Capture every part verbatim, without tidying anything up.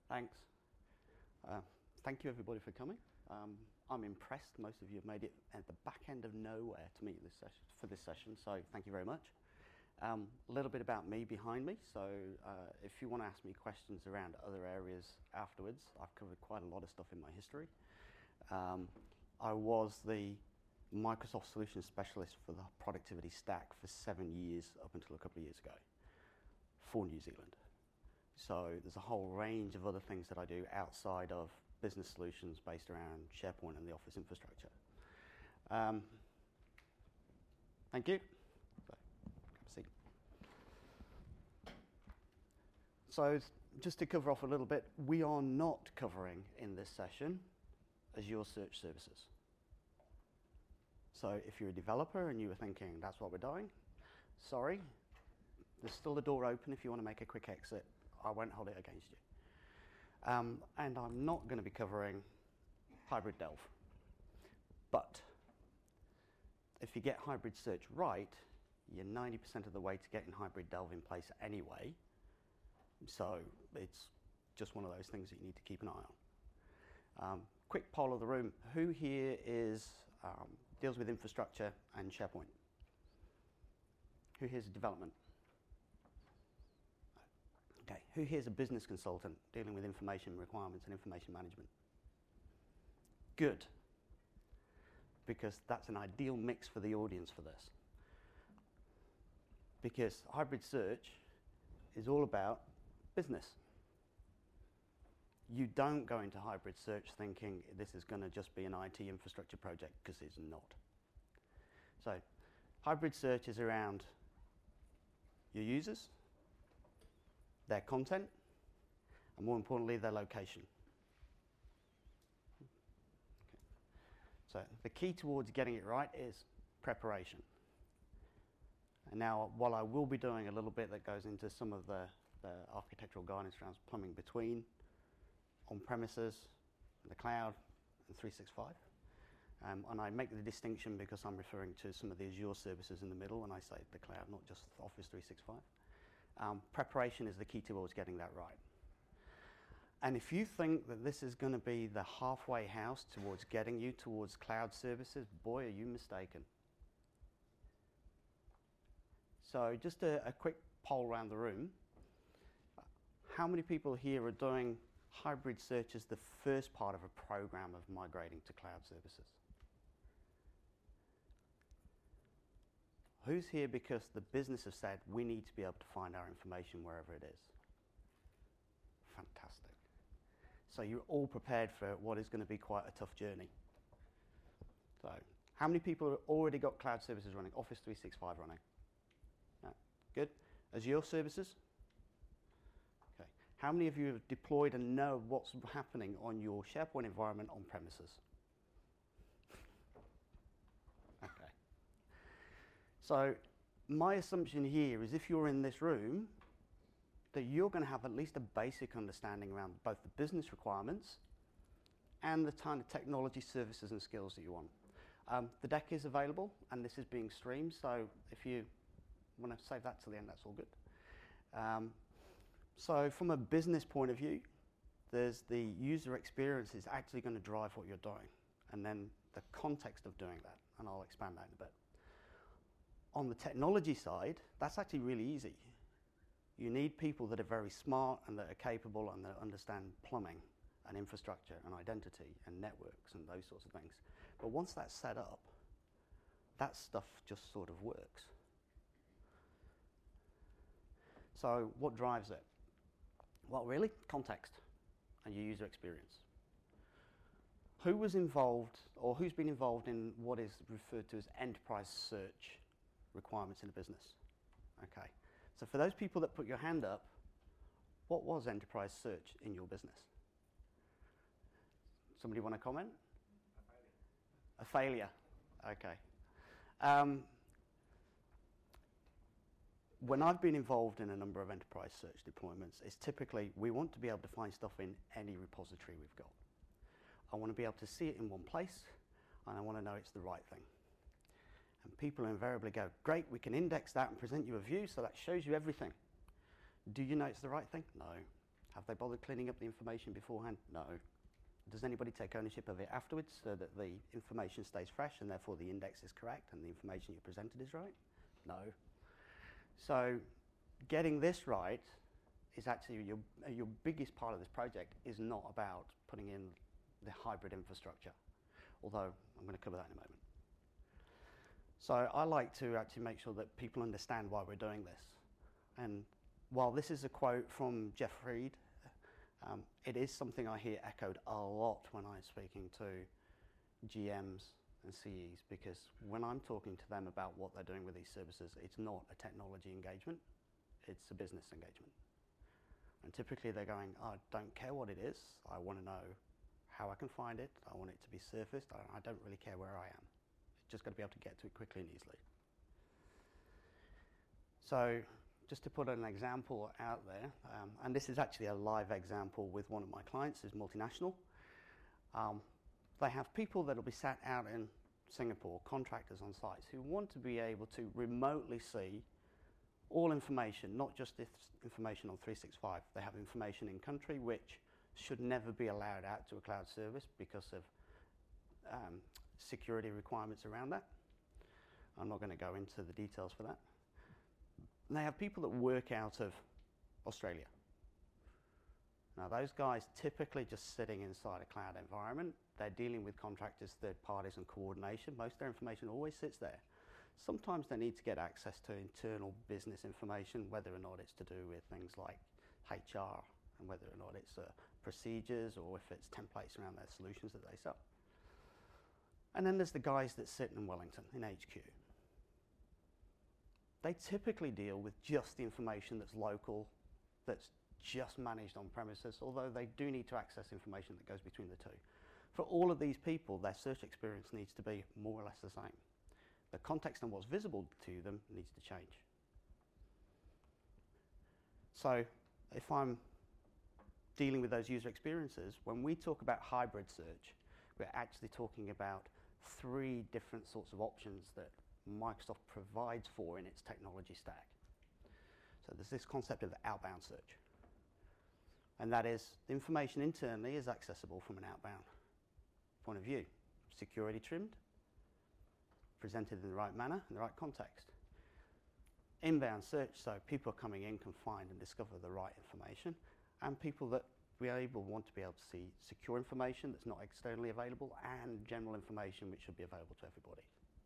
Thanks. Uh, thank you everybody for coming. Um, I'm impressed most of you have made it at the back end of nowhere to meet this session, for this session, so thank you very much. Um, a little bit about me behind me, so uh, if you want to ask me questions around other areas afterwards, I've covered quite a lot of stuff in my history. Um, I was the Microsoft Solutions Specialist for the productivity stack for seven years up until a couple of years ago for New Zealand. So there's a whole range of other things that I do outside of business solutions based around SharePoint and the Office infrastructure. Um, thank you. So, grab a seat. So just to cover off a little bit, we are not covering in this session Azure Search Services. So if you're a developer and you were thinking that's what we're doing, sorry, there's still the door open if you want to make a quick exit. I won't hold it against you. Um, and I'm not going to be covering hybrid delve. But if you get hybrid search right, you're ninety percent of the way to getting hybrid delve in place anyway. So it's just one of those things that you need to keep an eye on. Um, quick poll of the room. Who here is um, deals with infrastructure and SharePoint? Who here's development? Okay, who here's a business consultant dealing with information requirements and information management? Good, because that's an ideal mix for the audience for this. Because hybrid search is all about business. You don't go into hybrid search thinking this is going to just be an I T infrastructure project, because it's not. So, hybrid search is around your users, their content, and more importantly, their location. Okay. So the key towards getting it right is preparation. And now, while I will be doing a little bit that goes into some of the, the architectural guidance around plumbing between on-premises, the cloud, and three sixty-five, um, and I make the distinction because I'm referring to some of the Azure services in the middle when I say the cloud, not just Office three sixty-five. Um, preparation is the key towards getting that right. And if you think that this is going to be the halfway house towards getting you towards cloud services, boy, are you mistaken. So just a, a quick poll around the room. How many people here are doing hybrid search as the first part of a program of migrating to cloud services? Who's here because the business has said we need to be able to find our information wherever it is? Fantastic. So you're all prepared for what is going to be quite a tough journey. So how many people have already got cloud services running, Office three sixty-five running? No. Good. Azure services? Okay. How many of you have deployed and know what's happening on your SharePoint environment on premises? Okay. So my assumption here is if you're in this room, that you're going to have at least a basic understanding around both the business requirements and the kind of technology services and skills that you want. Um, the deck is available, and this is being streamed, so if you want to save that till the end, that's all good. Um, so from a business point of view, there's the user experience is actually going to drive what you're doing, and then the context of doing that, and I'll expand that in a bit. On the technology side, that's actually really easy. You need people that are very smart and that are capable and that understand plumbing and infrastructure and identity and networks and those sorts of things. But once that's set up, that stuff just sort of works. So what drives it? Well, really, context and your user experience. Who was involved, or who's been involved in what is referred to as enterprise search requirements in a business? Okay, so for those people that put your hand up, what was enterprise search in your business? Somebody want to comment? A failure. A failure, okay. Um, when I've been involved in a number of enterprise search deployments, it's typically we want to be able to find stuff in any repository we've got. I want to be able to see it in one place, and I want to know it's the right thing. And people invariably go, great, we can index that and present you a view, so that shows you everything. Do you know it's the right thing? No. Have they bothered cleaning up the information beforehand? No. Does anybody take ownership of it afterwards so that the information stays fresh and therefore the index is correct and the information you presented is right? No. So getting this right is actually your, your biggest part of this project is not about putting in the hybrid infrastructure, although I'm going to cover that in a moment. So I like to actually make sure that people understand why we're doing this. And while this is a quote from Jeff Fried, um, it is something I hear echoed a lot when I'm speaking to G Ms and C Es, because when I'm talking to them about what they're doing with these services, it's not a technology engagement, it's a business engagement. And typically they're going, I don't care what it is, I want to know how I can find it, I want it to be surfaced, I, I don't really care where I am. It's just got to be able to get to it quickly and easily. So just to put an example out there, um, and this is actually a live example with one of my clients who's multinational. Um, they have people that will be sat out in Singapore, contractors on sites, who want to be able to remotely see all information, not just this information on three sixty-five. They have information in country which should never be allowed out to a cloud service because of um, security requirements around that. I'm not going to go into the details for that. And they have people that work out of Australia. Now those guys typically just sitting inside a cloud environment. They're dealing with contractors, third parties and coordination. Most of their information always sits there. Sometimes they need to get access to internal business information, whether or not it's to do with things like H R and whether or not it's uh, procedures or if it's templates around their solutions that they sell. And then there's the guys that sit in Wellington, in H Q. They typically deal with just the information that's local, that's just managed on premises, although they do need to access information that goes between the two. For all of these people, their search experience needs to be more or less the same. The context and what's visible to them needs to change. So if I'm dealing with those user experiences, when we talk about hybrid search, we're actually talking about three different sorts of options that Microsoft provides for in its technology stack. So there's this concept of outbound search. And that is, the information internally is accessible from an outbound point of view. Security trimmed, presented in the right manner, in the right context. Inbound search, so people coming in can find and discover the right information, and people that we are able, want to be able to see secure information that's not externally available and general information which should be available to everybody.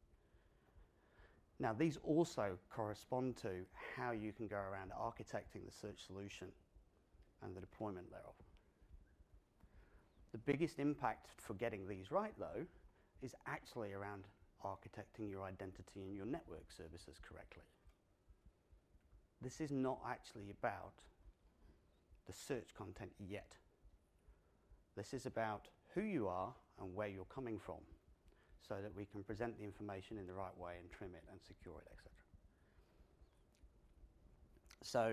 Now these also correspond to how you can go around architecting the search solution and the deployment thereof. The biggest impact for getting these right though is actually around architecting your identity and your network services correctly. This is not actually about the search content yet. This is about who you are and where you're coming from, so that we can present the information in the right way and trim it and secure it, et cetera. So,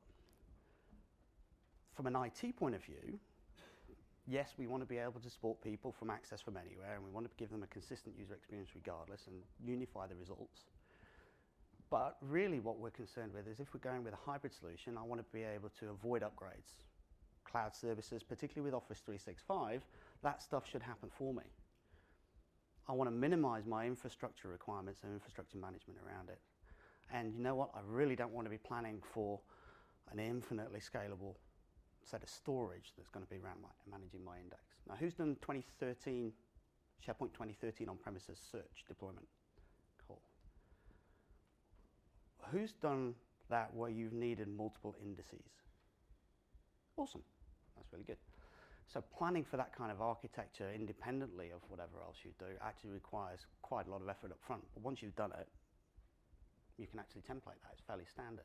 from an I T point of view, yes, we want to be able to support people from access from anywhere, and we want to give them a consistent user experience regardless and unify the results. But really what we're concerned with is if we're going with a hybrid solution, I want to be able to avoid upgrades. Cloud services, particularly with Office three sixty-five, that stuff should happen for me. I want to minimize my infrastructure requirements and infrastructure management around it. And you know what? I really don't want to be planning for an infinitely scalable set of storage that's going to be around my, managing my index. Now, who's done twenty thirteen, SharePoint twenty thirteen on-premises search deployment? Cool. Who's done that where you've needed multiple indices? Awesome. That's really good. So planning for that kind of architecture independently of whatever else you do actually requires quite a lot of effort up front. But once you've done it, you can actually template that. It's fairly standard.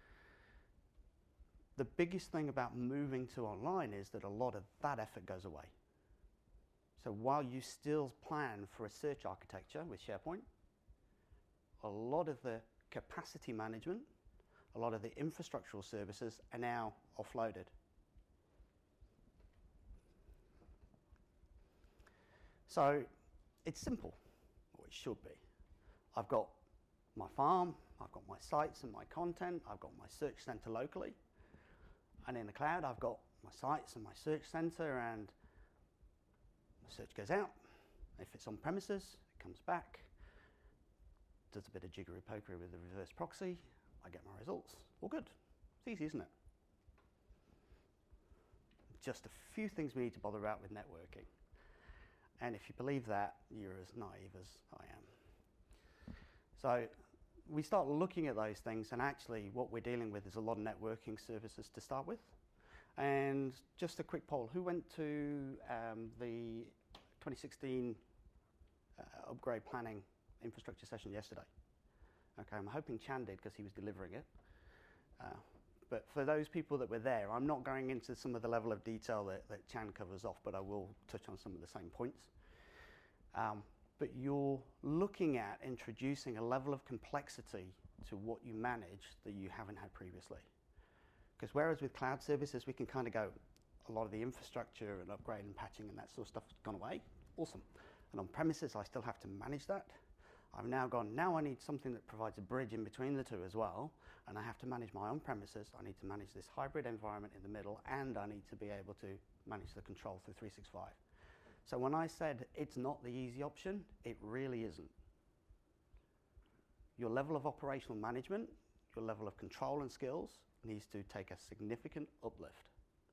The biggest thing about moving to online is that a lot of that effort goes away. So while you still plan for a search architecture with SharePoint, a lot of the capacity management, a lot of the infrastructural services are now offloaded. So it's simple, or it should be. I've got my farm, I've got my sites and my content, I've got my search center locally, and in the cloud I've got my sites and my search center, and the search goes out. If it's on premises, it comes back, does a bit of jiggery pokery with the reverse proxy, I get my results. All good. It's easy, isn't it? Just a few things we need to bother about with networking. And if you believe that, you're as naive as I am. So we start looking at those things, and actually what we're dealing with is a lot of networking services to start with. And just a quick poll, who went to um, the twenty sixteen uh, upgrade planning infrastructure session yesterday? Okay, I'm hoping Chan did because he was delivering it. Uh, but for those people that were there, I'm not going into some of the level of detail that, that Chan covers off, but I will touch on some of the same points. Um, but you're looking at introducing a level of complexity to what you manage that you haven't had previously. Because whereas with cloud services, we can kind of go, a lot of the infrastructure and upgrade and patching and that sort of stuff has gone away. Awesome. And on premises, I still have to manage that. I've now gone, now I need something that provides a bridge in between the two as well, and I have to manage my own premises, I need to manage this hybrid environment in the middle, and I need to be able to manage the control through three sixty-five. So when I said it's not the easy option, it really isn't. Your level of operational management, your level of control and skills needs to take a significant uplift.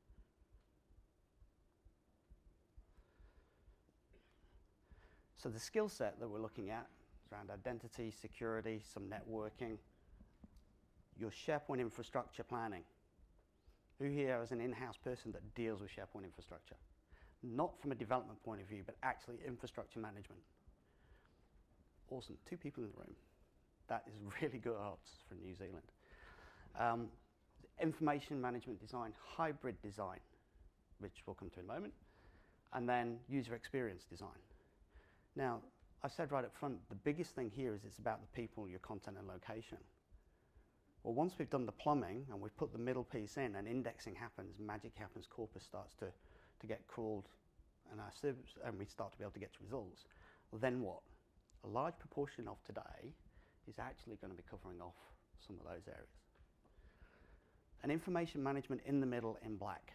So the skill set that we're looking at is around identity, security, some networking, your SharePoint infrastructure planning. Who here is an in-house person that deals with SharePoint infrastructure? Not from a development point of view, but actually infrastructure management. Awesome, two people in the room. That is really good odds for New Zealand. Um, information management design, hybrid design, which we'll come to in a moment, and then user experience design. Now, I said right up front, the biggest thing here is it's about the people, your content and location. Well, once we've done the plumbing and we've put the middle piece in and indexing happens, magic happens, corpus starts to, to get crawled, and our service, and we start to be able to get to results, well, then what? A large proportion of today is actually going to be covering off some of those areas. And information management in the middle in black,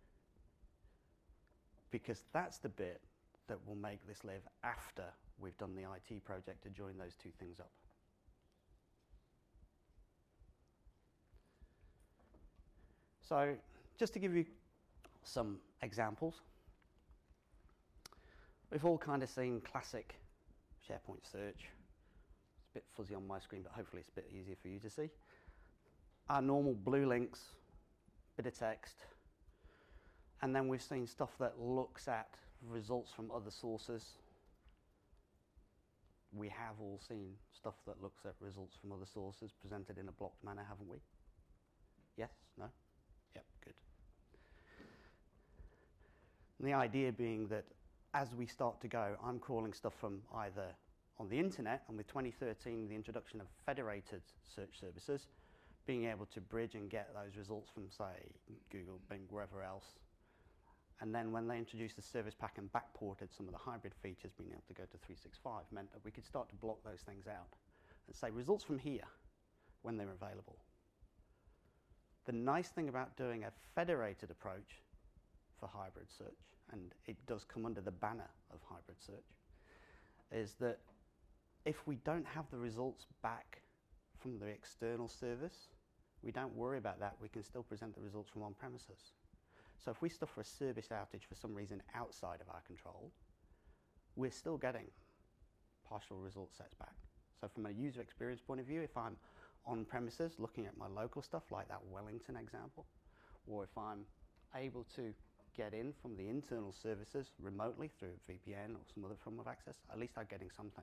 because that's the bit that will make this live after we've done the I T project to join those two things up. So just to give you some examples, we've all kind of seen classic SharePoint search. It's a bit fuzzy on my screen, but hopefully it's a bit easier for you to see. Our normal blue links, bit of text, and then we've seen stuff that looks at results from other sources. We have all seen stuff that looks at results from other sources presented in a blocked manner, haven't we? Yes? No? Yep, good. And the idea being that as we start to go, I'm crawling stuff from either on the internet, and with twenty thirteen, the introduction of federated search services, being able to bridge and get those results from, say, Google, Bing, wherever else. And then when they introduced the service pack and backported some of the hybrid features, being able to go to three sixty-five meant that we could start to block those things out and say results from here when they're available. The nice thing about doing a federated approach for hybrid search, and it does come under the banner of hybrid search, is that if we don't have the results back from the external service, we don't worry about that. We can still present the results from on-premises. So if we suffer a service outage for some reason outside of our control, we're still getting partial result sets back. So from a user experience point of view, if I'm on premises looking at my local stuff, like that Wellington example, or if I'm able to get in from the internal services remotely through V P N or some other form of access, at least I'm getting something.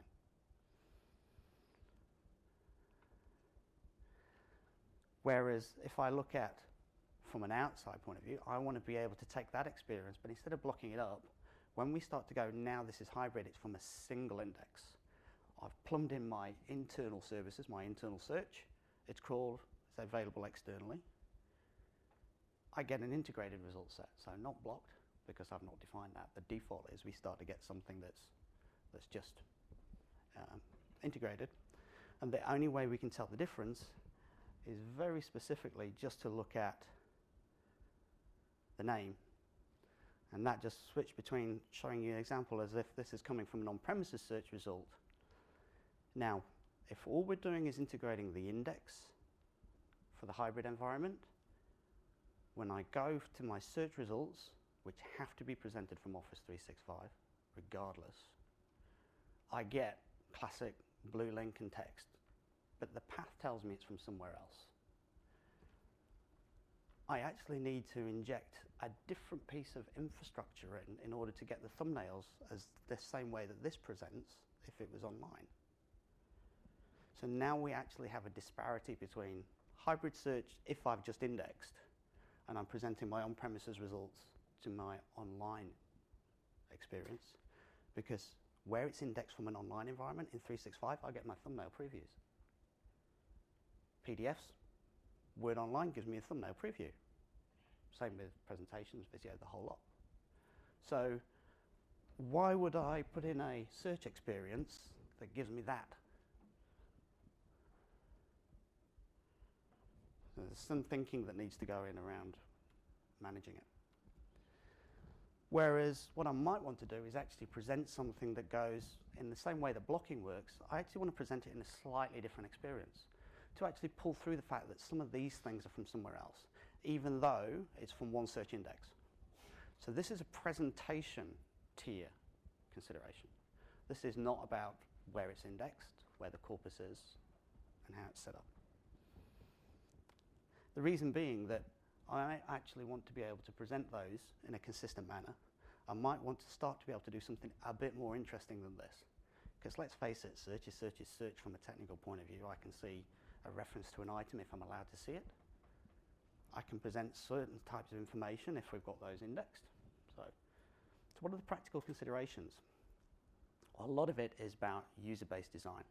Whereas if I look at from an outside point of view, I want to be able to take that experience, but instead of blocking it up, when we start to go, now this is hybrid, it's from a single index. I've plumbed in my internal services, my internal search, it's crawled, it's available externally. I get an integrated result set, so not blocked, because I've not defined that. The default is we start to get something that's, that's just um, integrated. And the only way we can tell the difference is very specifically just to look at the the name. And that just switched between showing you an example as if this is coming from an on-premises search result. Now, if all we're doing is integrating the index for the hybrid environment, when I go to my search results, which have to be presented from Office three sixty-five, regardless, I get classic blue link and text, but the path tells me it's from somewhere else. I actually need to inject a different piece of infrastructure in in order to get the thumbnails as the same way that this presents if it was online. So now we actually have a disparity between hybrid search if I've just indexed and I'm presenting my on-premises results to my online experience, because where it's indexed from an online environment in three sixty-five, I get my thumbnail previews. P D Fs, Word Online gives me a thumbnail preview. Same with presentations, video, the whole lot. So why would I put in a search experience that gives me that? There's some thinking that needs to go in around managing it. Whereas what I might want to do is actually present something that goes in the same way that blocking works. I actually want to present it in a slightly different experience to actually pull through the fact that some of these things are from somewhere else, even though it's from one search index. So this is a presentation tier consideration. This is not about where it's indexed, where the corpus is, and how it's set up. The reason being that I actually want to be able to present those in a consistent manner. I might want to start to be able to do something a bit more interesting than this. Because let's face it, search is search is search from a technical point of view. I can see a reference to an item if I'm allowed to see it. I can present certain types of information if we've got those indexed. So, so what are the practical considerations? Well, a lot of it is about user-based design.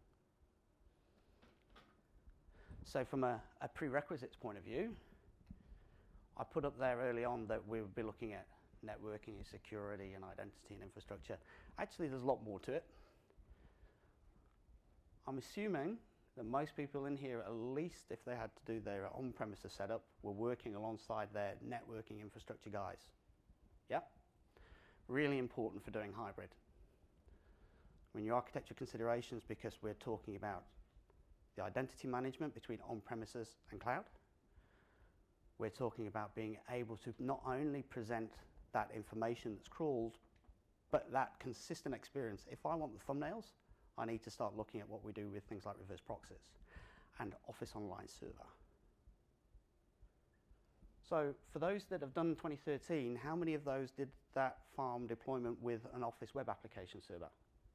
So from a, a prerequisites point of view, I put up there early on that we would be looking at networking and security and identity and infrastructure. Actually, there's a lot more to it. I'm assuming that most people in here, at least if they had to do their on-premises setup, were working alongside their networking infrastructure guys. Yeah? Really important for doing hybrid. When your architecture considerations, because we're talking about the identity management between on-premises and cloud, we're talking about being able to not only present that information that's crawled, but that consistent experience. If I want the thumbnails, I need to start looking at what we do with things like reverse proxies and Office Online Server. So for those that have done twenty thirteen, how many of those did that farm deployment with an Office Web Application Server?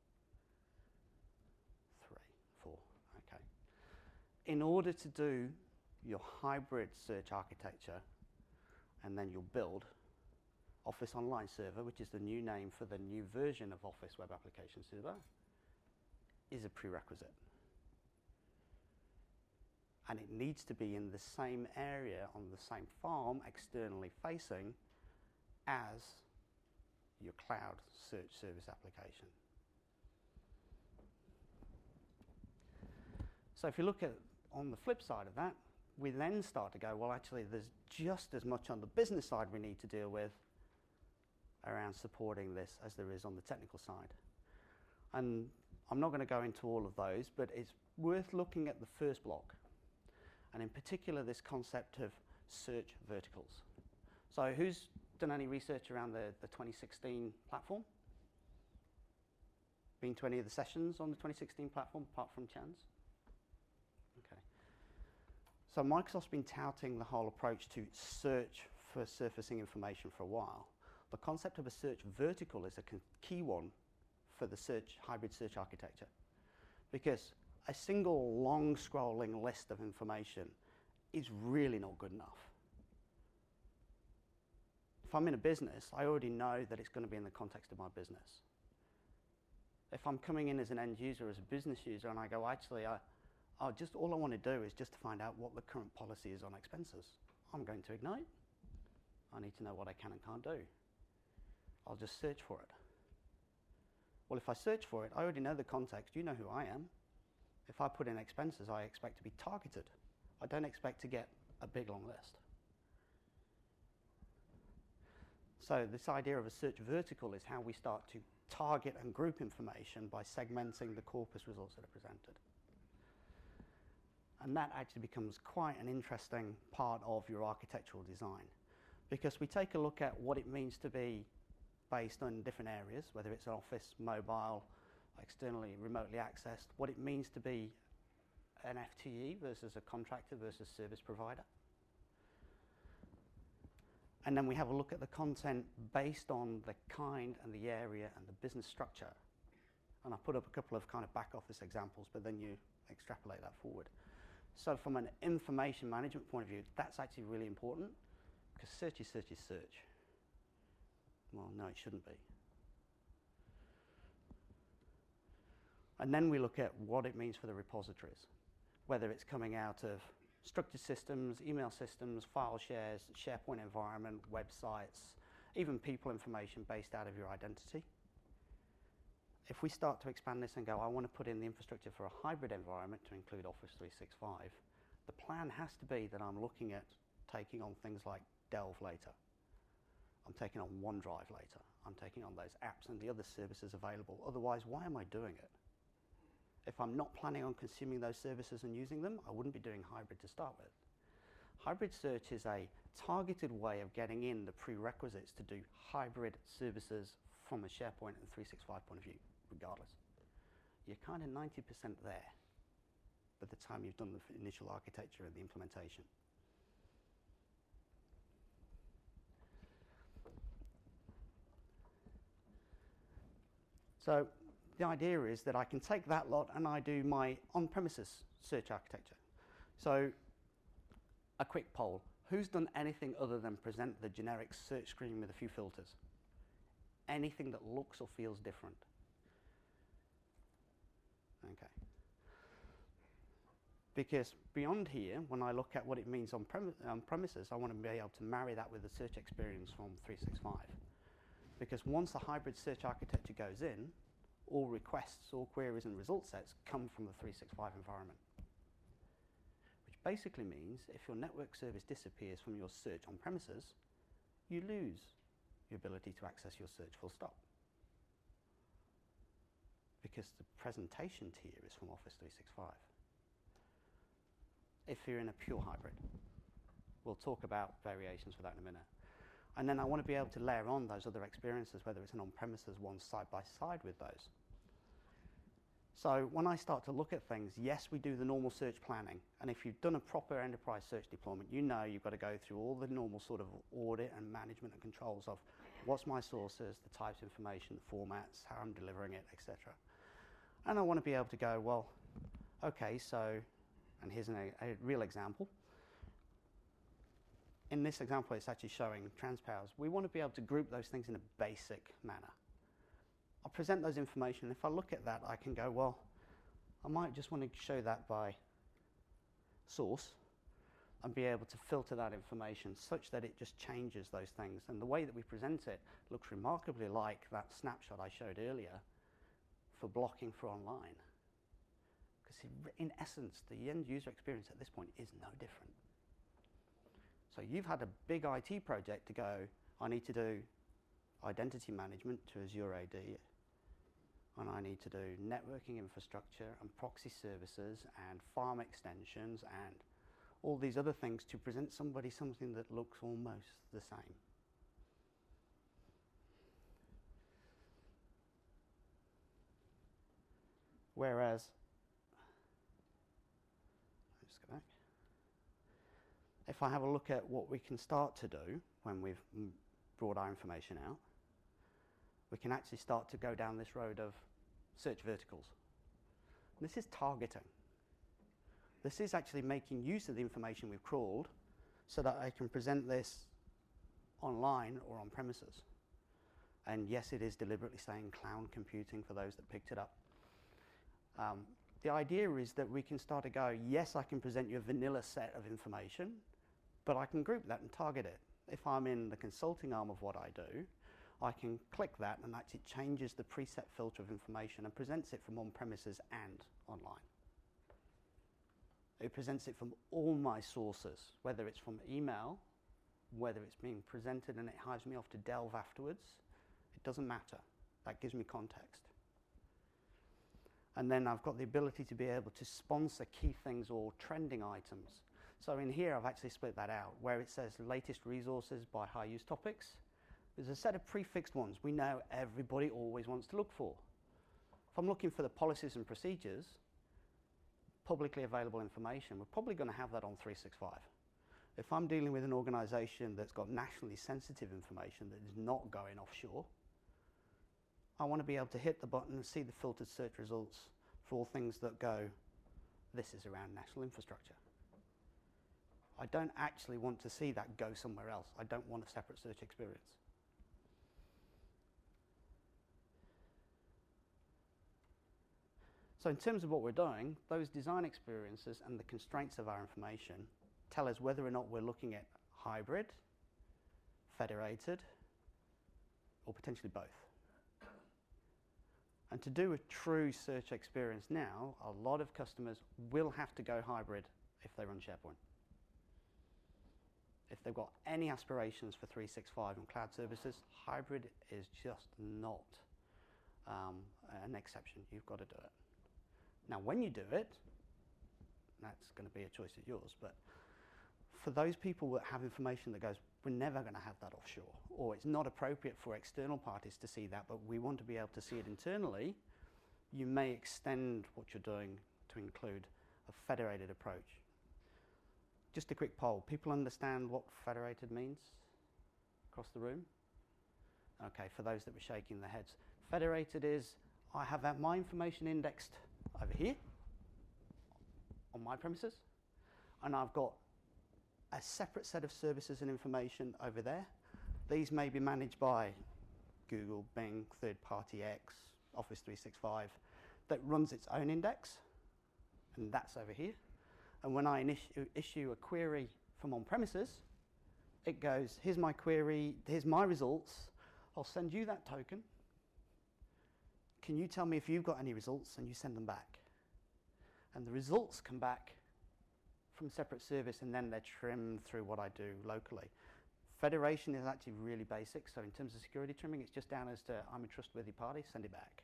Three, four, okay. In order to do your hybrid search architecture, and then you'll build Office Online Server, which is the new name for the new version of Office Web Application Server, is a prerequisite. And it needs to be in the same area, on the same farm, externally facing, as your cloud search service application. So if you look at on the flip side of that, we then start to go, well, actually, there's just as much on the business side we need to deal with around supporting this as there is on the technical side. And I'm not going to go into all of those, but it's worth looking at the first block, and in particular this concept of search verticals. So who's done any research around the, the twenty sixteen platform? Been to any of the sessions on the twenty sixteen platform, apart from Chan's? Okay. So Microsoft's been touting the whole approach to search for surfacing information for a while. The concept of a search vertical is a key one for the search hybrid search architecture, because a single long scrolling list of information is really not good enough. If I'm in a business, I already know that it's going to be in the context of my business. If I'm coming in as an end user, as a business user, and I go, actually, I, I just all I want to do is just to find out what the current policy is on expenses. I'm going to Ignite. I need to know what I can and can't do. I'll just search for it. Well, if I search for it, I already know the context. You know who I am. If I put in expenses, I expect to be targeted. I don't expect to get a big long list. So this idea of a search vertical is how we start to target and group information by segmenting the corpus results that are presented. And that actually becomes quite an interesting part of your architectural design, because we take a look at what it means to be based on different areas, whether it's an office, mobile, externally, remotely accessed, what it means to be an F T E versus a contractor versus service provider. And then we have a look at the content based on the kind and the area and the business structure. And I put up a couple of kind of back office examples, but then you extrapolate that forward. So from an information management point of view, that's actually really important, because search is search is search. Well, no, it shouldn't be. And then we look at what it means for the repositories, whether it's coming out of structured systems, email systems, file shares, SharePoint environment, websites, even people information based out of your identity. If we start to expand this and go, I want to put in the infrastructure for a hybrid environment to include Office three sixty-five, the plan has to be that I'm looking at taking on things like Delve later. I'm taking on OneDrive later. I'm taking on those apps and the other services available. Otherwise, why am I doing it? If I'm not planning on consuming those services and using them, I wouldn't be doing hybrid to start with. Hybrid search is a targeted way of getting in the prerequisites to do hybrid services from a SharePoint and three sixty-five point of view, regardless. You're kind of ninety percent there by the time you've done the initial architecture and the implementation. So the idea is that I can take that lot and I do my on-premises search architecture. So a quick poll. Who's done anything other than present the generic search screen with a few filters? Anything that looks or feels different? Okay. Because beyond here, when I look at what it means on, prem on premises, I want to be able to marry that with the search experience from three sixty-five. Because once the hybrid search architecture goes in, all requests, all queries and result sets come from the three sixty-five environment. Which basically means if your network service disappears from your search on premises, you lose your ability to access your search full stop. Because the presentation tier is from Office three sixty-five. If you're in a pure hybrid. We'll talk about variations for that in a minute. And then I want to be able to layer on those other experiences, whether it's an on-premises one side by side with those. So when I start to look at things, yes, we do the normal search planning. And if you've done a proper enterprise search deployment, you know you've got to go through all the normal sort of audit and management and controls of what's my sources, the types of information, the formats, how I'm delivering it, et cetera. And I want to be able to go, well, okay, so, and here's an, a, a real example. In this example, it's actually showing transpowers. We want to be able to group those things in a basic manner. I'll present those information. If I look at that, I can go, well, I might just want to show that by source and be able to filter that information such that it just changes those things. And the way that we present it looks remarkably like that snapshot I showed earlier for blocking for online. Because in essence, the end user experience at this point is no different. So you've had a big I T project to go, I need to do identity management to Azure A D, and I need to do networking infrastructure and proxy services and farm extensions and all these other things to present somebody something that looks almost the same. Whereas, let's go back. If I have a look at what we can start to do when we've brought our information out, we can actually start to go down this road of search verticals. And this is targeting. This is actually making use of the information we've crawled so that I can present this online or on premises. And yes, it is deliberately saying cloud computing for those that picked it up. Um, the idea is that we can start to go, yes, I can present you a vanilla set of information, but I can group that and target it. If I'm in the consulting arm of what I do, I can click that and actually it changes the preset filter of information and presents it from on-premises and online. It presents it from all my sources, whether it's from email whether it's being presented and it hives me off to delve afterwards, it doesn't matter. That gives me context. And then I've got the ability to be able to sponsor key things or trending items. So in here, I've actually split that out, where it says latest resources by high use topics. There's a set of prefixed ones we know everybody always wants to look for. If I'm looking for the policies and procedures, publicly available information, we're probably going to have that on three sixty-five. If I'm dealing with an organization that's got nationally sensitive information that is not going offshore, I want to be able to hit the button and see the filtered search results for all things that go, this is around national infrastructure. I don't actually want to see that go somewhere else. I don't want a separate search experience. So in terms of what we're doing, those design experiences and the constraints of our information tell us whether or not we're looking at hybrid, federated, or potentially both. And to do a true search experience now, a lot of customers will have to go hybrid if they run SharePoint. If they've got any aspirations for three sixty-five and cloud services, hybrid is just not um, an exception. You've got to do it. Now, when you do it, that's going to be a choice of yours, but for those people that have information that goes, we're never going to have that offshore, or it's not appropriate for external parties to see that, but we want to be able to see it internally, you may extend what you're doing to include a federated approach. Just a quick poll. People understand what federated means across the room? Okay, for those that were shaking their heads. Federated is, I have my information indexed over here on my premises, and I've got a separate set of services and information over there. These may be managed by Google, Bing, third-party X, Office three sixty-five, that runs its own index, and that's over here. And when I issue, issue a query from on-premises, it goes, here's my query, here's my results, I'll send you that token. Can you tell me if you've got any results? And you send them back. And the results come back from separate service, and then they're trimmed through what I do locally. Federation is actually really basic, so in terms of security trimming, it's just down as to, I'm a trustworthy party, send it back.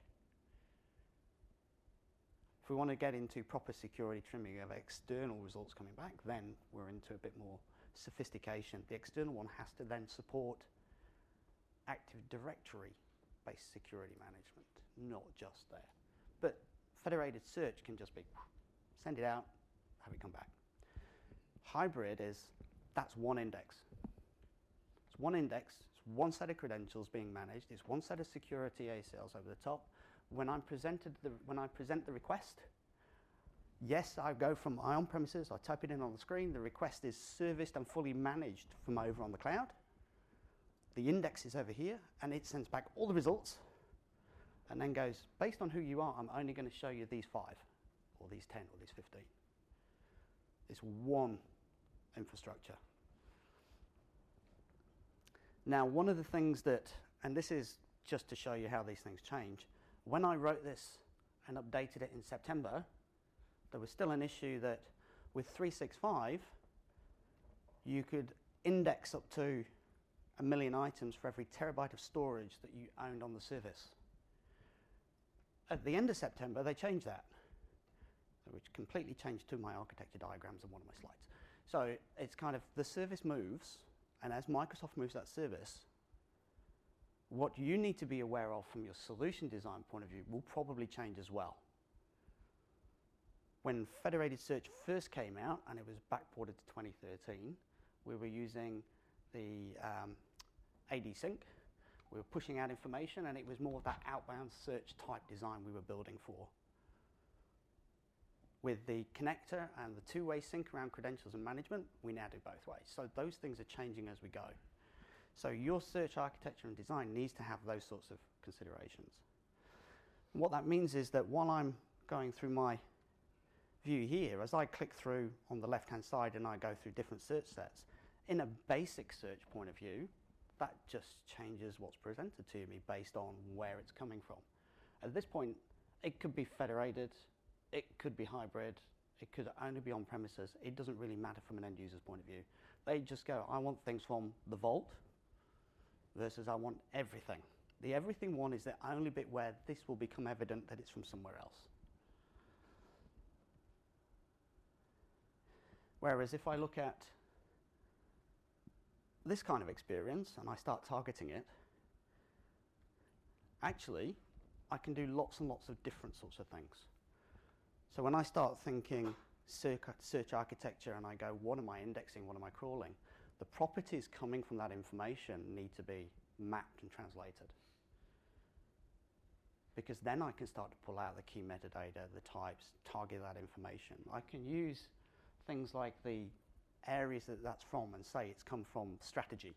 If we want to get into proper security trimming of external results coming back, then we're into a bit more sophistication. The external one has to then support Active Directory-based security management, not just there. But federated search can just be send it out, have it come back. Hybrid is, that's one index. It's one index, it's one set of credentials being managed, it's one set of security A C Ls over the top. When I'm presented the, when I present the request, yes, I go from my on-premises, I type it in on the screen, the request is serviced and fully managed from over on the cloud. The index is over here, and it sends back all the results, and then goes, based on who you are, I'm only going to show you these five, or these ten, or these fifteen. It's one infrastructure. Now, one of the things that, and this is just to show you how these things change, when I wrote this and updated it in September, there was still an issue that with three sixty-five, you could index up to a million items for every terabyte of storage that you owned on the service. At the end of September, they changed that, which completely changed to my architecture diagrams on one of my slides. So it's kind of, the service moves, and as Microsoft moves that service, what you need to be aware of from your solution design point of view will probably change as well. When federated search first came out, and it was backported to twenty thirteen, we were using the um, A D sync. We were pushing out information, and it was more of that outbound search type design we were building for. With the connector and the two-way sync around credentials and management, we now do both ways. So those things are changing as we go. So your search architecture and design needs to have those sorts of considerations. And what that means is that while I'm going through my view here, as I click through on the left-hand side and I go through different search sets, in a basic search point of view, that just changes what's presented to me based on where it's coming from. At this point, it could be federated, it could be hybrid, it could only be on premises. It doesn't really matter from an end user's point of view. They just go, I want things from the vault versus I want everything. The everything one is the only bit where this will become evident that it's from somewhere else. Whereas if I look at this kind of experience and I start targeting it, actually, I can do lots and lots of different sorts of things. So when I start thinking search, search architecture and I go, what am I indexing, what am I crawling? The properties coming from that information need to be mapped and translated. Because then I can start to pull out the key metadata, the types, target that information. I can use things like the areas that that's from and say it's come from strategy.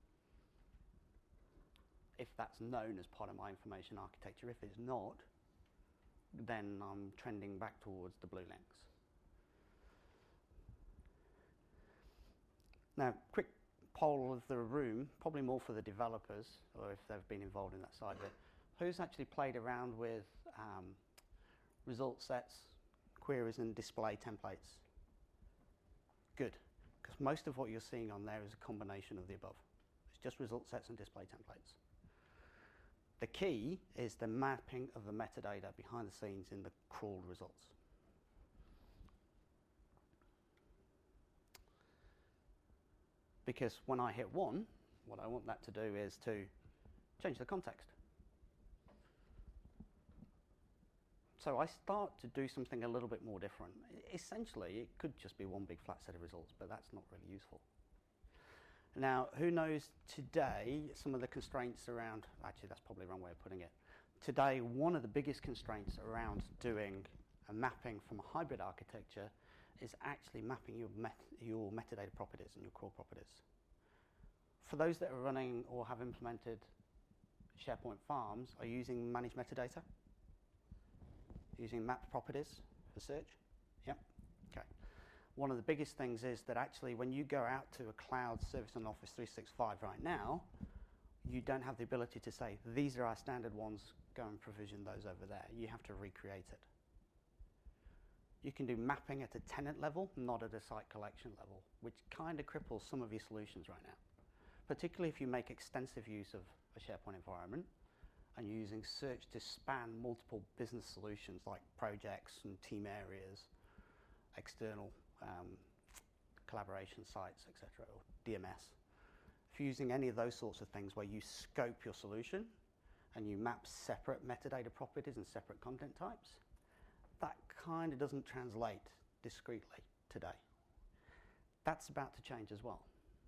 If that's known as part of my information architecture. If it's not, then I'm trending back towards the blue links. Now, quick poll of the room, probably more for the developers, or if they've been involved in that side of it. Who's actually played around with um, result sets, queries, and display templates? Good, because most of what you're seeing on there is a combination of the above. It's just result sets and display templates. The key is the mapping of the metadata behind the scenes in the crawled results. Because when I hit one, what I want that to do is to change the context. So I start to do something a little bit more different. Essentially, it could just be one big flat set of results, but that's not really useful. Now, who knows today some of the constraints around, actually that's probably the wrong way of putting it. Today, one of the biggest constraints around doing a mapping from a hybrid architecture is actually mapping your, met your metadata properties and your core properties. For those that are running or have implemented SharePoint farms, are using managed metadata? Using mapped properties for search? Yep, okay. One of the biggest things is that actually when you go out to a cloud service on Office three sixty-five right now, you don't have the ability to say, these are our standard ones, go and provision those over there. You have to recreate it. You can do mapping at a tenant level, not at a site collection level, which kind of cripples some of your solutions right now. Particularly if you make extensive use of a SharePoint environment and you're using search to span multiple business solutions like projects and team areas, external um, collaboration sites, et cetera, or D M S. If you're using any of those sorts of things where you scope your solution and you map separate metadata properties and separate content types, that kind of doesn't translate discreetly today. That's about to change as well.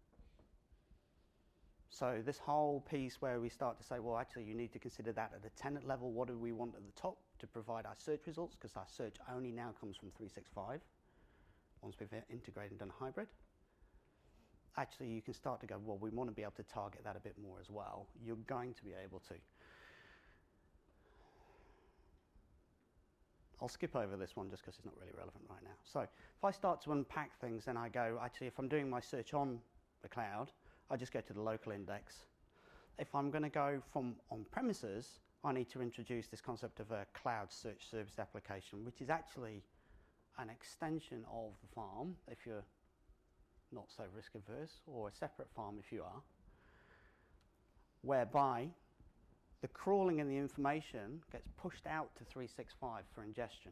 So this whole piece where we start to say, well, actually, you need to consider that at a tenant level. What do we want at the top to provide our search results? Because our search only now comes from three sixty-five, once we've integrated and done hybrid. Actually, you can start to go, well, we want to be able to target that a bit more as well. You're going to be able to. I'll skip over this one just because it's not really relevant right now. So if I start to unpack things, then I go, actually, if I'm doing my search on the cloud, I just go to the local index. If I'm going to go from on-premises, I need to introduce this concept of a cloud search service application, which is actually an extension of the farm, if you're not so risk averse, or a separate farm if you are, whereby the crawling and the information gets pushed out to three sixty-five for ingestion.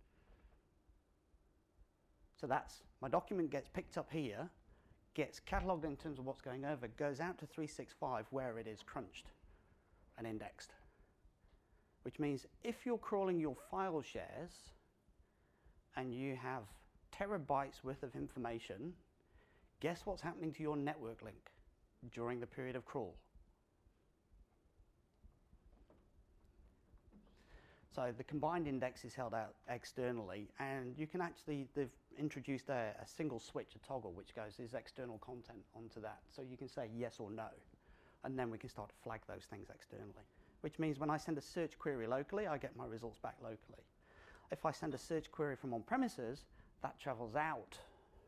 So that's, my document gets picked up here, gets catalogued in terms of what's going over, goes out to three sixty-five where it is crunched and indexed. Which means if you're crawling your file shares and you have terabytes worth of information, guess what's happening to your network link during the period of crawl? So the combined index is held out externally, and you can actually, they've introduced a, a single switch, a toggle, which goes, is external content onto that. So you can say yes or no, and then we can start to flag those things externally. Which means when I send a search query locally, I get my results back locally. If I send a search query from on-premises, that travels out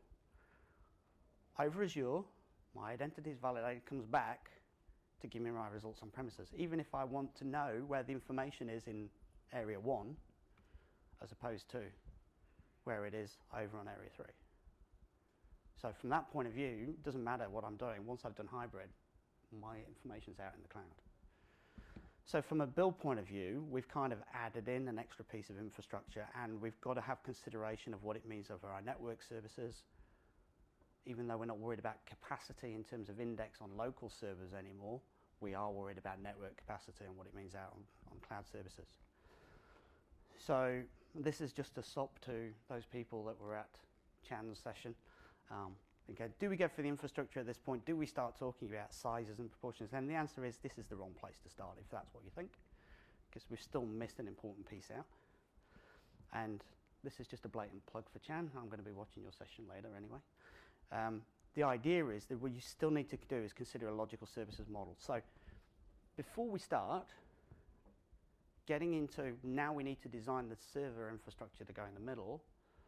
over Azure, my identity is validated, comes back to give me my results on premises, even if I want to know where the information is in area one, as opposed to where it is over on area three. So from that point of view, it doesn't matter what I'm doing. Once I've done hybrid, my information's out in the cloud. So from a build point of view, we've kind of added in an extra piece of infrastructure, and we've got to have consideration of what it means over our network services. Even though we're not worried about capacity in terms of index on local servers anymore, we are worried about network capacity and what it means out on, on cloud services. So this is just a sop to those people that were at Chan's session. Um, again, do we go for the infrastructure at this point? Do we start talking about sizes and proportions? And the answer is this is the wrong place to start, if that's what you think, because we've still missed an important piece out. And this is just a blatant plug for Chan. I'm going to be watching your session later anyway. Um, the idea is that what you still need to do is consider a logical services model. So before we start getting into now we need to design the server infrastructure to go in the middle,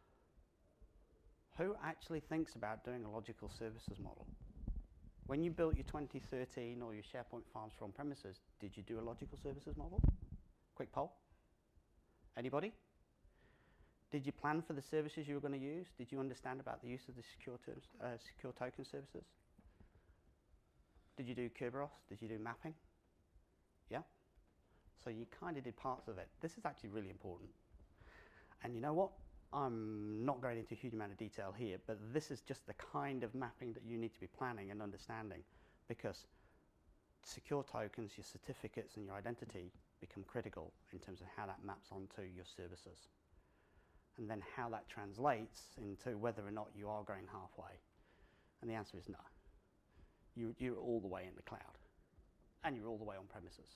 who actually thinks about doing a logical services model? When you built your twenty thirteen or your SharePoint farms for on-premises, did you do a logical services model? Quick poll. Anybody? Did you plan for the services you were going to use? Did you understand about the use of the secure, terms, uh, secure token services? Did you do Kerberos? Did you do mapping? Yeah? So you kind of did parts of it. This is actually really important. And you know what? I'm not going into a huge amount of detail here, but this is just the kind of mapping that you need to be planning and understanding, because secure tokens, your certificates and your identity become critical in terms of how that maps onto your services. And then how that translates into whether or not you are going halfway. And the answer is no. You, you're all the way in the cloud. And you're all the way on premises.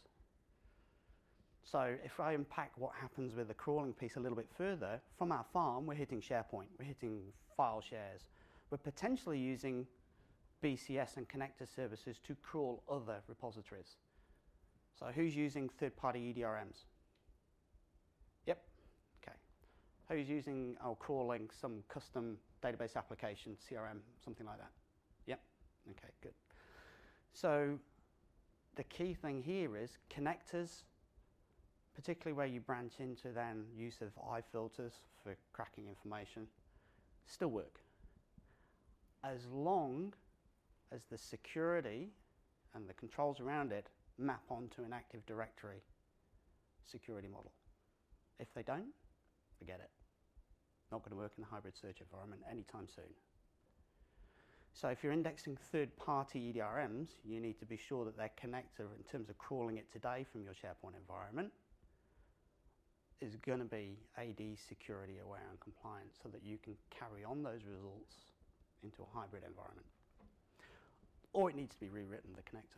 So if I unpack what happens with the crawling piece a little bit further, from our farm, we're hitting SharePoint. We're hitting file shares. We're potentially using B C S and connector services to crawl other repositories. So who's using third-party E D R Ms? Yep. Who's using or crawling some custom database application, C R M, something like that? Yep. Okay, good. So the key thing here is connectors, particularly where you branch into then use of I filters for cracking information, still work. As long as the security and the controls around it map onto an Active Directory security model. If they don't, forget it. Not going to work in the hybrid search environment anytime soon. So if you're indexing third-party E D R Ms, you need to be sure that their connector, in terms of crawling it today from your SharePoint environment, is going to be A D security aware and compliant so that you can carry on those results into a hybrid environment. Or it needs to be rewritten, the connector.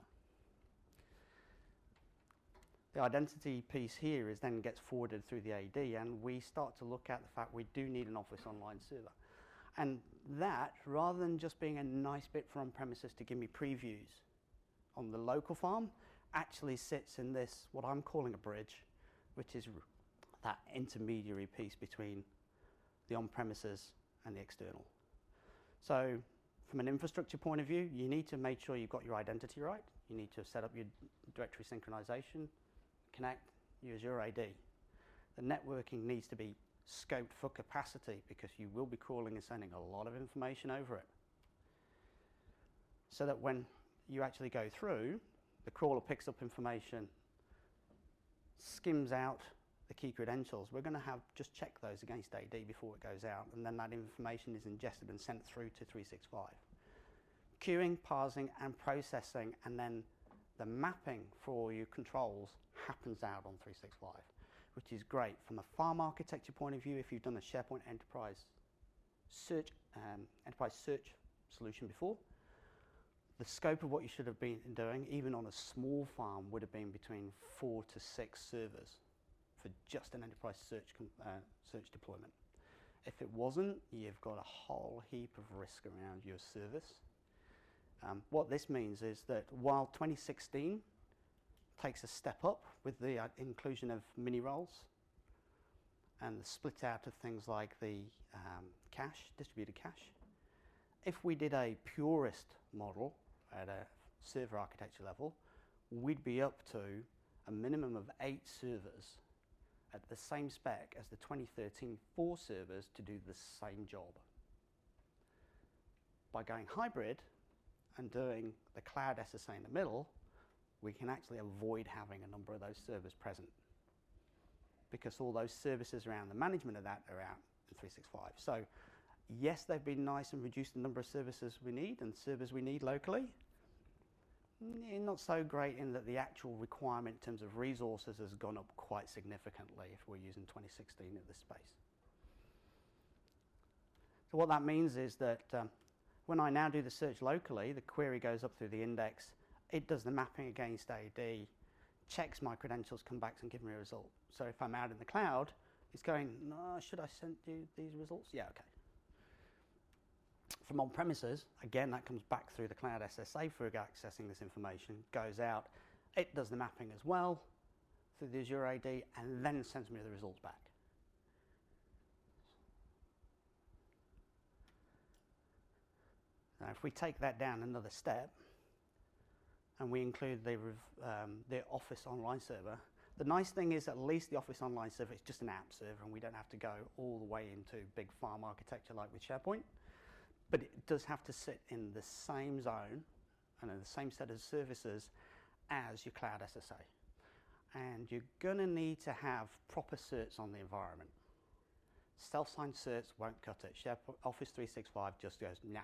The identity piece here is then gets forwarded through the A D, and we start to look at the fact we do need an Office Online server. And that, rather than just being a nice bit for on-premises to give me previews on the local farm, actually sits in this, what I'm calling a bridge, which is that intermediary piece between the on-premises and the external. So from an infrastructure point of view, you need to make sure you've got your identity right. You need to set up your directory synchronization, connect, use your A D. The networking needs to be scoped for capacity because you will be crawling and sending a lot of information over it. So that when you actually go through, the crawler picks up information, skims out the key credentials. We're going to have just check those against A D before it goes out, and then that information is ingested and sent through to three sixty-five. Queuing, parsing, and processing, and then the mapping for your controls happens out on three sixty-five, which is great from a farm architecture point of view. If you've done a SharePoint Enterprise search, um, enterprise search solution before, the scope of what you should have been doing, even on a small farm, would have been between four to six servers for just an enterprise search uh, search deployment. If it wasn't, you've got a whole heap of risk around your service. Um, what this means is that while twenty sixteen takes a step up with the uh, inclusion of mini roles and the split out of things like the um, cache, distributed cache, if we did a purist model at a server architecture level, we'd be up to a minimum of eight servers at the same spec as the twenty thirteen four servers to do the same job. by going hybrid and doing the cloud S S A in the middle, we can actually avoid having a number of those servers present, because all those services around the management of that are out in three sixty-five. So yes, they've been nice and reduced the number of services we need and servers we need locally. Not so great in that the actual requirement in terms of resources has gone up quite significantly if we're using twenty sixteen at this space. So what that means is that um, when I now do the search locally, the query goes up through the index, it does the mapping against A D, checks my credentials, come back and give me a result. So if I'm out in the cloud, it's going, no, should I send you these results? Yeah, okay. From on-premises, again, that comes back through the cloud S S A for accessing this information, goes out, it does the mapping as well through the Azure A D, and then sends me the results back. Now, if we take that down another step, and we include the, um, the Office Online Server, the nice thing is at least the Office Online Server is just an app server, and we don't have to go all the way into big farm architecture like with SharePoint. But it does have to sit in the same zone and in the same set of services as your cloud S S A. And you're going to need to have proper certs on the environment. Self-signed certs won't cut it. SharePoint, Office three sixty-five just goes, nah.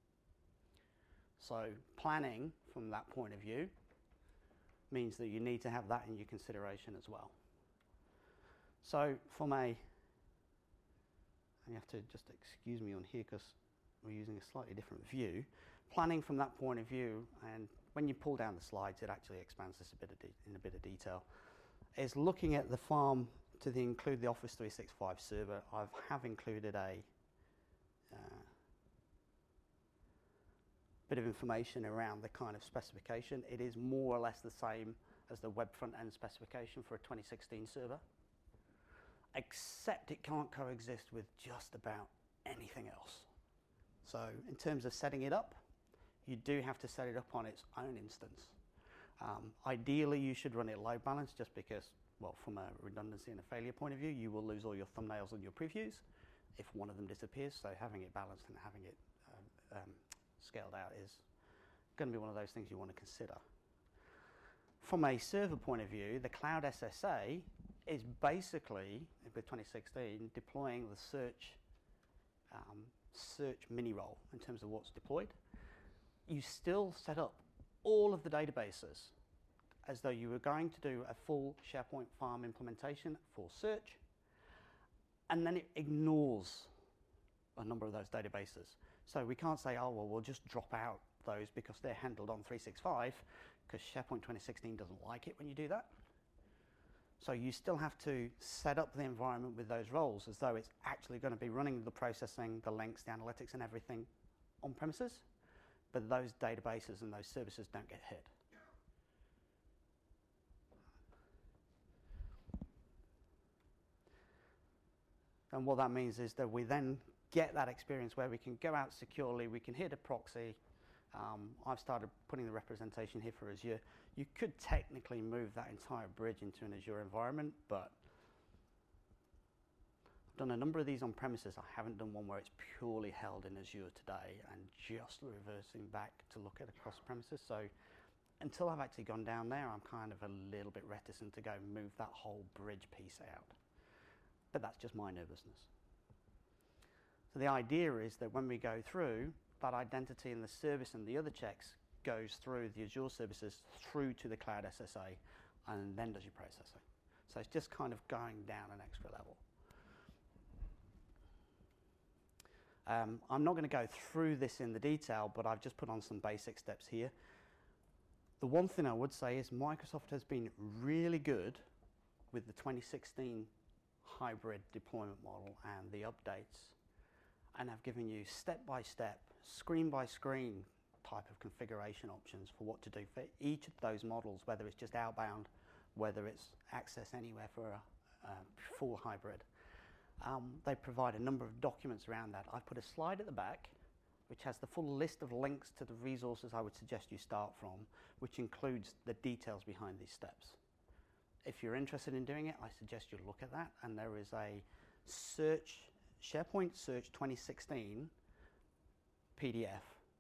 So planning from that point of view means that you need to have that in your consideration as well. So from a, you have to just excuse me on here because we're using a slightly different view. Planning from that point of view, and when you pull down the slides, it actually expands this a bit of in a bit of detail, is looking at the farm to the include the Office three sixty-five server. I have included a uh, bit of information around the kind of specification. It is more or less the same as the web front end specification for a twenty sixteen server, except it can't coexist with just about anything else. So in terms of setting it up, you do have to set it up on its own instance. Um, ideally, you should run it load balanced just because, well, from a redundancy and a failure point of view, you will lose all your thumbnails and your previews if one of them disappears. So having it balanced and having it uh, um, scaled out is going to be one of those things you want to consider. From a server point of view, the cloud S S A is basically, with twenty sixteen, deploying the search um, search mini role in terms of what's deployed. You still set up all of the databases as though you were going to do a full SharePoint farm implementation for search, and then it ignores a number of those databases. So we can't say, oh, well, we'll just drop out those because they're handled on three sixty-five, because SharePoint twenty sixteen doesn't like it when you do that. So you still have to set up the environment with those roles as though it's actually going to be running the processing, the links, the analytics, and everything on premises, but those databases and those services don't get hit. And what that means is that we then get that experience where we can go out securely, we can hit a proxy. Um, I've started putting the representation here for Azure. You could technically move that entire bridge into an Azure environment, but I've done a number of these on premises. I haven't done one where it's purely held in Azure today and just reversing back to look at across premises. So until I've actually gone down there, I'm kind of a little bit reticent to go move that whole bridge piece out. But that's just my nervousness. So the idea is that when we go through, that identity and the service and the other checks goes through the Azure services through to the cloud S S A and then does your processing. So it's just kind of going down an extra level. Um, I'm not going to go through this in the detail, but I've just put on some basic steps here. The one thing I would say is Microsoft has been really good with the twenty sixteen hybrid deployment model and the updates, and have given you step-by-step, screen-by-screen type of configuration options for what to do for each of those models, whether it's just outbound, whether it's access anywhere for a, a full hybrid. Um, they provide a number of documents around that. I've put a slide at the back which has the full list of links to the resources I would suggest you start from, which includes the details behind these steps. If you're interested in doing it, I suggest you look at that, and there is a search SharePoint Search twenty sixteen P D F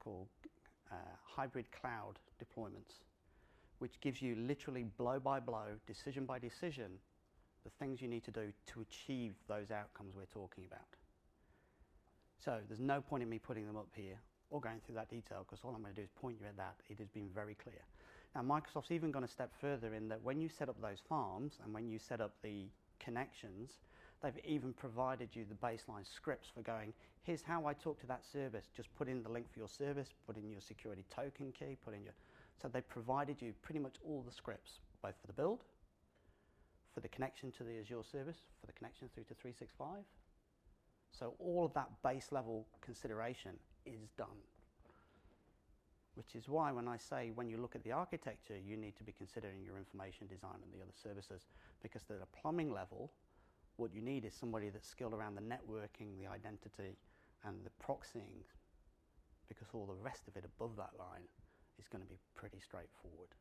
called uh, hybrid cloud deployments, which gives you literally blow by blow, decision by decision, the things you need to do to achieve those outcomes we're talking about. So there's no point in me putting them up here or going through that detail, because all I'm going to do is point you at that. It has been very clear. Now, Microsoft's even gone a step further in that when you set up those farms and when you set up the connections, they've even provided you the baseline scripts for going, here's how I talk to that service. Just put in the link for your service, put in your security token key, put in your... So they've provided you pretty much all the scripts, both for the build, for the connection to the Azure service, for the connection through to three sixty-five. So all of that base level consideration is done. Which is why when I say when you look at the architecture, you need to be considering your information design and the other services, because at a plumbing level, what you need is somebody that's skilled around the networking, the identity, and the proxying, because all the rest of it above that line is going to be pretty straightforward.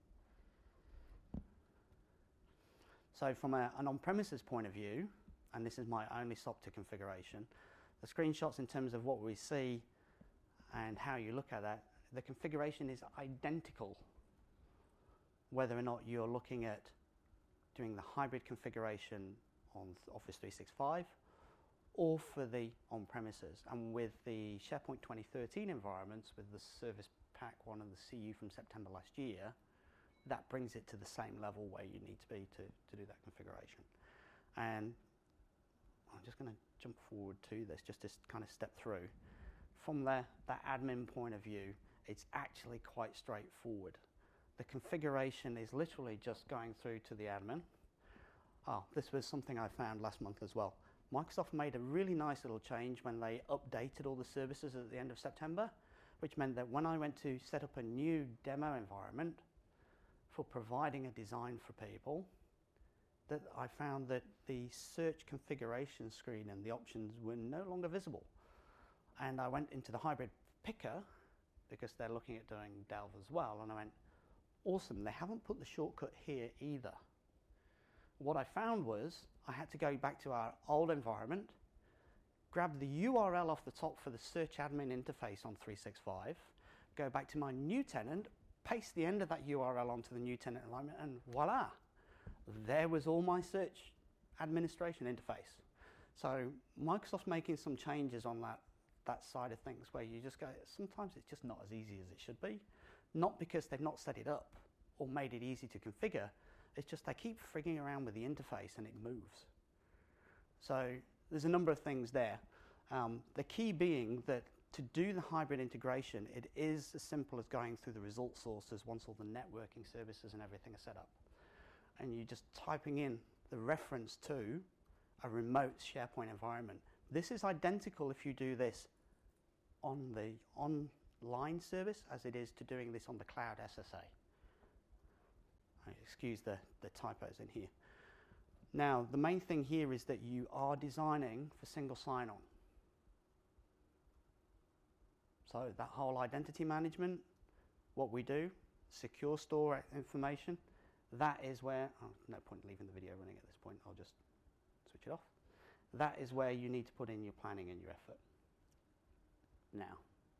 So from a, an on-premises point of view, and this is my only S O C to configuration, the screenshots in terms of what we see and how you look at that, the configuration is identical whether or not you're looking at doing the hybrid configuration on Office three sixty-five or for the on-premises. And with the SharePoint twenty thirteen environments, with the Service Pack one and the C U from September last year, that brings it to the same level where you need to be to, to do that configuration. And I'm just going to jump forward to this just to kind of step through. From the, the admin point of view, it's actually quite straightforward. The configuration is literally just going through to the admin. Oh, this was something I found last month as well. Microsoft made a really nice little change when they updated all the services at the end of September, which meant that when I went to set up a new demo environment for providing a design for people, that I found that the search configuration screen and the options were no longer visible. And I went into the hybrid picker, because they're looking at doing Delve as well, and I went, awesome, they haven't put the shortcut here either. What I found was I had to go back to our old environment, grab the U R L off the top for the search admin interface on three sixty-five, go back to my new tenant, paste the end of that U R L onto the new tenant alignment, and voila, there was all my search administration interface. So Microsoft's making some changes on that, that side of things where you just go, sometimes it's just not as easy as it should be. Not because they've not set it up or made it easy to configure, it's just they keep frigging around with the interface and it moves. So there's a number of things there. Um, the key being that to do the hybrid integration, it is as simple as going through the result sources once all the networking services and everything are set up. And you're just typing in the reference to a remote SharePoint environment. This is identical if you do this on the online service as it is to doing this on the cloud S S A. Excuse the, the typos in here. Now, the main thing here is that you are designing for single sign-on. So that whole identity management, what we do, secure store information, that is where, oh, no point in leaving the video running at this point, I'll just switch it off. That is where you need to put in your planning and your effort. Now,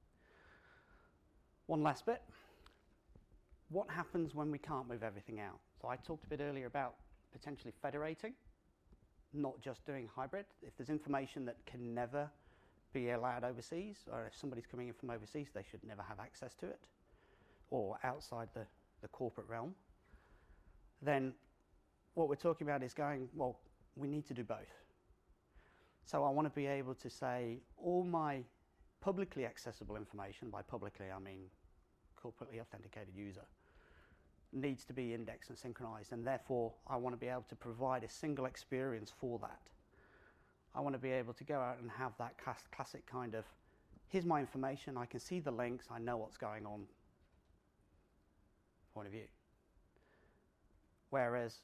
one last bit. What happens when we can't move everything out? So I talked a bit earlier about potentially federating, not just doing hybrid. If there's information that can never be allowed overseas, or if somebody's coming in from overseas, they should never have access to it, or outside the, the corporate realm, then what we're talking about is going, well, we need to do both. So I want to be able to say all my publicly accessible information, by publicly I mean corporately authenticated user, needs to be indexed and synchronized, and therefore I want to be able to provide a single experience for that. I want to be able to go out and have that class, classic kind of, here's my information, I can see the links, I know what's going on point of view. Whereas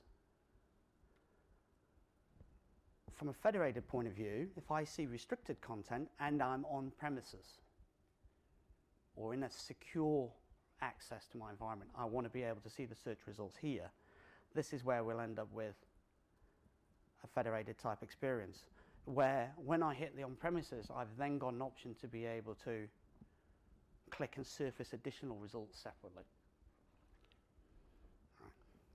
from a federated point of view, if I see restricted content and I'm on premises or in a secure access to my environment, I want to be able to see the search results here. This is where we'll end up with a federated type experience, where when I hit the on-premises, I've then got an option to be able to click and surface additional results separately. Right.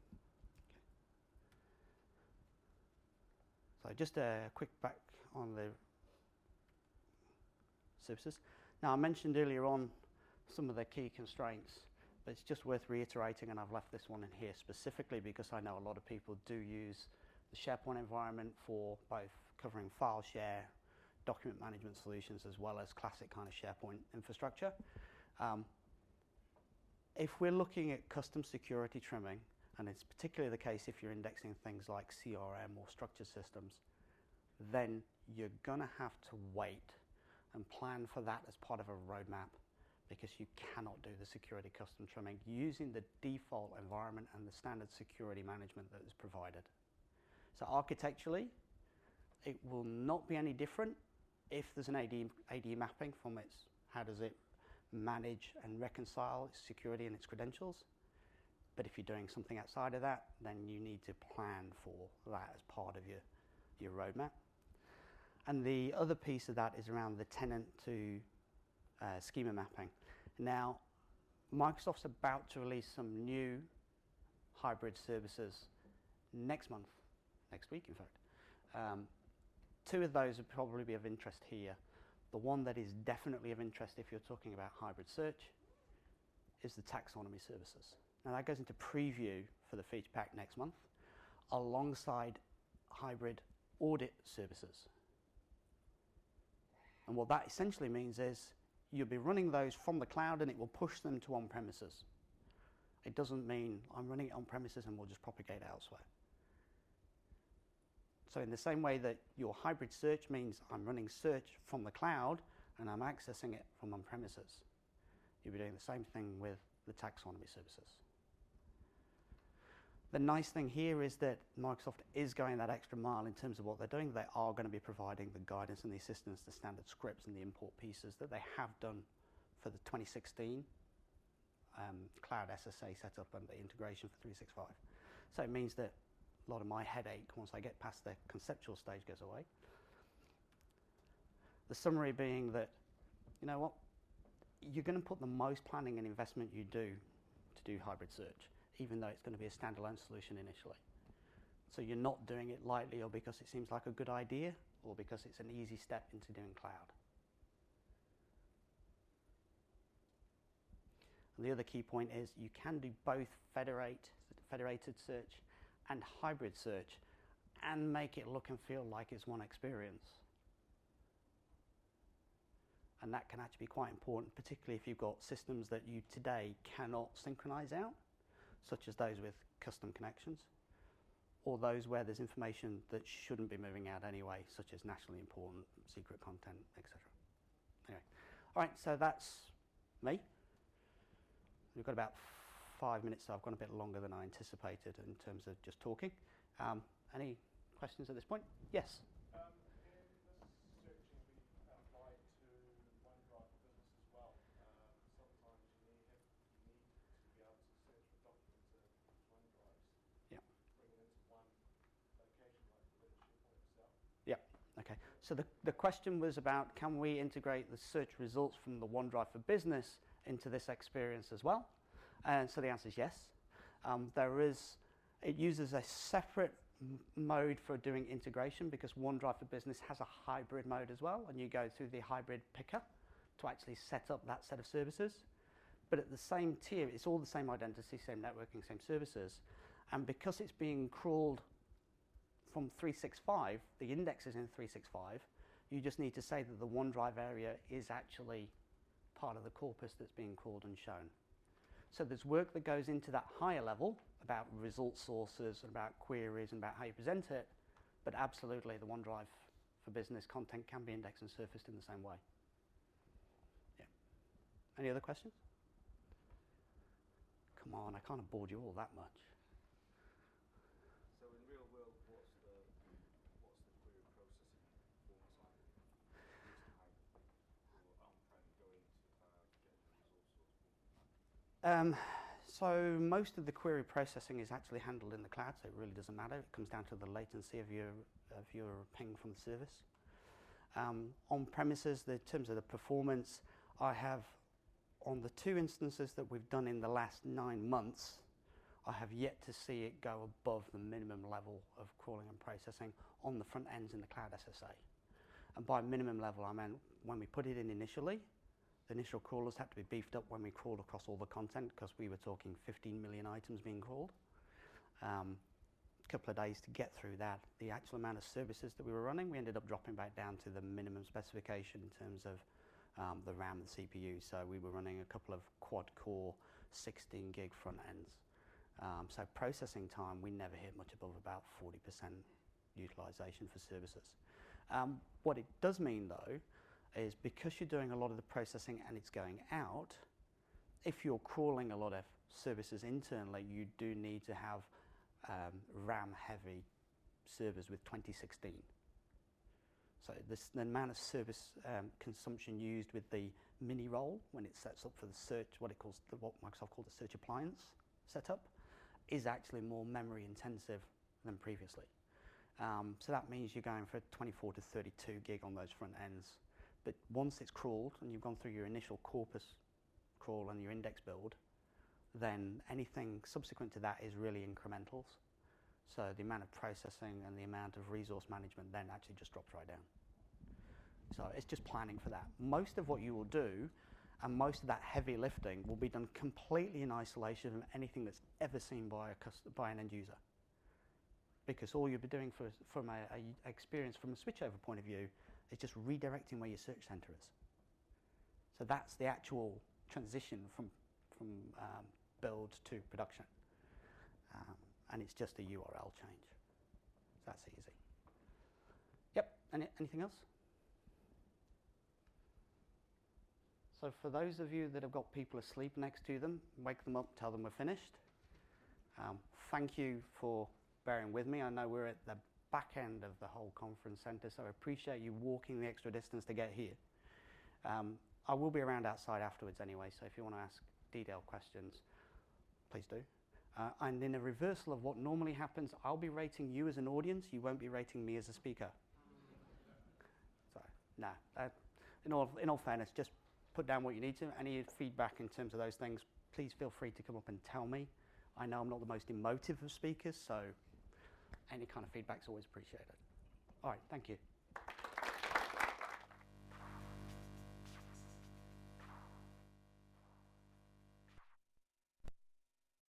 Okay. So just a quick back on the services. Now, I mentioned earlier on some of the key constraints, but it's just worth reiterating, and I've left this one in here specifically because I know a lot of people do use the SharePoint environment for both covering file share, document management solutions, as well as classic kind of SharePoint infrastructure. Um, if we're looking at custom security trimming, and it's particularly the case if you're indexing things like C R M or structured systems, then you're going to have to wait and plan for that as part of a roadmap, because you cannot do the security custom trimming using the default environment and the standard security management that is provided. So architecturally, it will not be any different if there's an A D, A D mapping from its, how does it manage and reconcile its security and its credentials. But if you're doing something outside of that, then you need to plan for that as part of your, your roadmap. And the other piece of that is around the tenant to uh, schema mapping. Now, Microsoft's about to release some new hybrid services next month, next week in fact. Um, two of those would probably be of interest here. The one that is definitely of interest if you're talking about hybrid search is the taxonomy services. Now that goes into preview for the feature pack next month, alongside hybrid audit services. And what that essentially means is you'll be running those from the cloud and it will push them to on-premises. It doesn't mean I'm running it on-premises and we'll just propagate it elsewhere. So in the same way that your hybrid search means I'm running search from the cloud and I'm accessing it from on-premises, you'll be doing the same thing with the taxonomy services. The nice thing here is that Microsoft is going that extra mile in terms of what they're doing. They are going to be providing the guidance and the assistance, the standard scripts and the import pieces that they have done for the twenty sixteen um, Cloud S S A setup and the integration for three sixty-five. So it means that a lot of my headache, once I get past the conceptual stage, goes away. The summary being that, you know what, you're going to put the most planning and investment you do to do hybrid search, even though it's going to be a standalone solution initially. So you're not doing it lightly or because it seems like a good idea or because it's an easy step into doing cloud. And the other key point is you can do both federate, federated search and hybrid search and make it look and feel like it's one experience. And that can actually be quite important, particularly if you've got systems that you today cannot synchronize out, such as those with custom connections, or those where there's information that shouldn't be moving out anyway, such as nationally important secret content, et cetera. Anyway, all right, so that's me. We've got about five minutes, so I've gone a bit longer than I anticipated in terms of just talking. Um, any questions at this point? Yes? Um, in the searching we apply to OneDrive for Business as well. Um, sometimes you need, have, you need to be able to search for documents in OneDrives, yeah. bring it into one location like within SharePoint itself. Yeah, okay. So the, the question was about, can we integrate the search results from the OneDrive for Business into this experience as well? And so the answer is yes. Um, there is, it uses a separate m mode for doing integration because OneDrive for Business has a hybrid mode as well, and you go through the hybrid picker to actually set up that set of services. But at the same tier, it's all the same identity, same networking, same services. And because it's being crawled from three sixty-five, the index is in three sixty-five, you just need to say that the OneDrive area is actually part of the corpus that's being crawled and shown. So there's work that goes into that higher level about result sources and about queries and about how you present it, but absolutely the OneDrive for Business content can be indexed and surfaced in the same way. Yeah. Any other questions? Come on, I can't have bored you all that much. So in real world, what's the what's the query processing performance like? Using hybrid or on-prem going to uh, get the result source? Um, so most of the query processing is actually handled in the cloud, so it really doesn't matter. It comes down to the latency of your of your ping from the service. Um, on premises, the, in terms of the performance, I have on the two instances that we've done in the last nine months, I have yet to see it go above the minimum level of crawling and processing on the front ends in the Cloud S S A. And by minimum level, I meant when we put it in initially, the initial crawlers had to be beefed up when we crawled across all the content, because we were talking fifteen million items being crawled. Um, a couple of days to get through that. The actual amount of services that we were running, we ended up dropping back down to the minimum specification in terms of um, the RAM and C P U. So we were running a couple of quad-core sixteen gig front ends. Um, so processing time, we never hit much above about forty percent utilization for services. Um, what it does mean, though, is because you're doing a lot of the processing and it's going out, if you're crawling a lot of services internally, you do need to have um, RAM-heavy servers with twenty sixteen. So this, the amount of service um, consumption used with the mini role when it sets up for the search, what it calls the, what Microsoft calls the search appliance setup, is actually more memory intensive than previously. Um, so that means you're going for twenty-four to thirty-two gig on those front ends. But once it's crawled and you've gone through your initial corpus crawl and your index build, then anything subsequent to that is really incrementals. So the amount of processing and the amount of resource management then actually just drops right down. So it's just planning for that. Most of what you will do, and most of that heavy lifting, will be done completely in isolation from anything that's ever seen by a cust by an end user. Because all you'll be doing for, from a, a experience from a switchover point of view is just redirecting where your search center is. So that's the actual transition from, from um, build to production. Um, and it's just a U R L change. So that's easy. Yep, Any, anything else? So for those of you that have got people asleep next to them, wake them up, tell them we're finished. Um, thank you for bearing with me. I know we're at the back end of the whole conference center, so I appreciate you walking the extra distance to get here. Um, I will be around outside afterwards anyway, so if you want to ask detailed questions, please do. Uh, and in a reversal of what normally happens, I'll be rating you as an audience, you won't be rating me as a speaker. So, no, uh, in, all, in all fairness, just put down what you need to. Any feedback in terms of those things, please feel free to come up and tell me. I know I'm not the most emotive of speakers, so any kind of feedback's always appreciated. All right, thank you.